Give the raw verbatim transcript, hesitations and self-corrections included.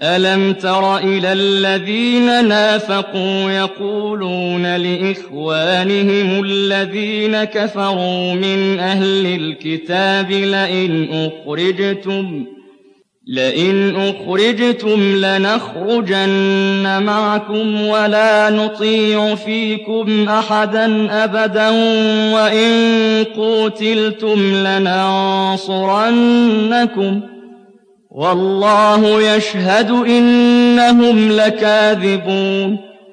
أَلَمْ تَرَ إِلَى الَّذِينَ نَافَقُوا يَقُولُونَ لِإِخْوَانِهِمُ الَّذِينَ كَفَرُوا مِنْ أَهْلِ الْكِتَابِ لَئِنْ أُخْرِجْتُمْ لئن أخرجتم لنخرجن معكم ولا نطيع فيكم أحدا أبدا وإن قوتلتم لننصرنكم والله يشهد إنهم لكاذبون